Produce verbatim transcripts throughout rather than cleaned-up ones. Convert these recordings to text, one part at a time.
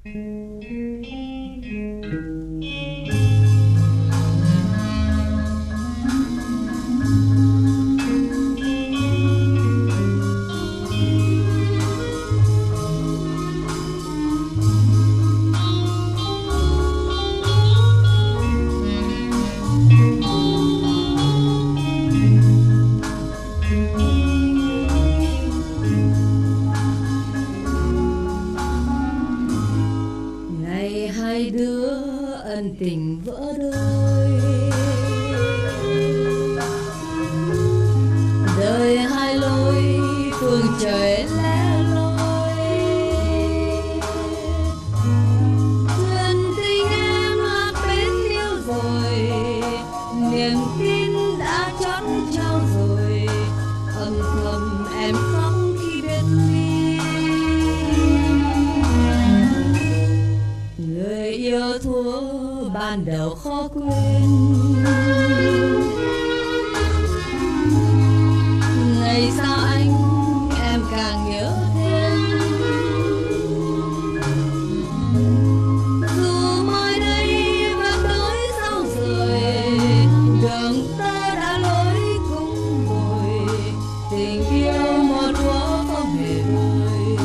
Ngày hai đứa ân tình vỡ đôi, đời hai lối phương trời lẻ loi. Duyên tình em đã bến yêu rồi, niềm tin đã chót trao rồi, âm thầm em khóc khi biết ly. Người yêu thua ban đầu khó quên, ngày xa anh em càng nhớ thêm. Dù mai đây vẫn đối sau rồi, đường ta đã lối cùng rồi, tình yêu một thuở không hề vơi.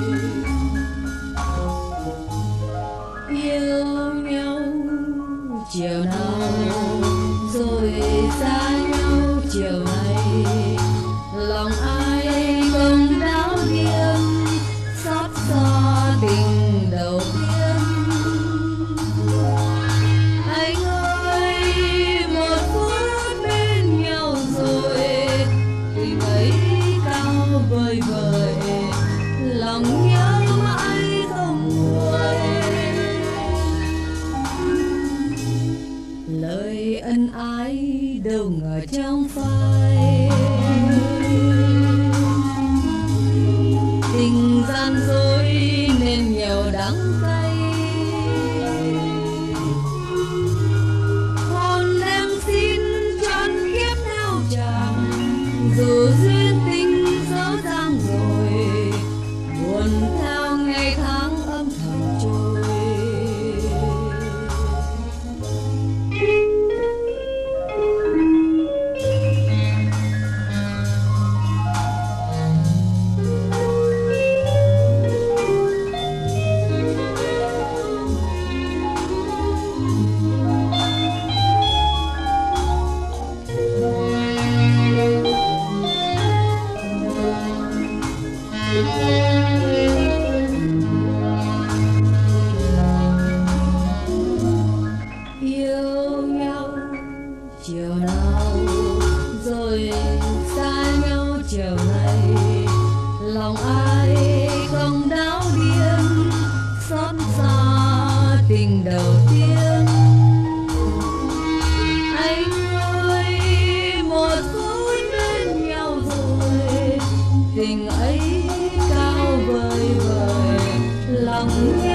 Yêu nhau chiều nào rồi xa nhau chiều này, lòng ai không đau điên xót xa tình đầu tiên. Anh ơi một phút bên nhau rồi, tình ấy cao vời vời, lòng nhớ mãi không nguôi. Lời ân ái đâu ngờ trong phai, tình gian dối nên nhiều đắng cay. Hôn em xin trọn kiếp theo chàng, dù duyên tình dở dang rồi, buồn theo ngày tháng âm thầm trôi. Yêu nhau chiều nào rồi xa nhau chiều này, lòng ai không đau điên xót xa tình đầu tiên. Anh ơi một phút bên nhau rồi, tình ấy cao vời vời, lòng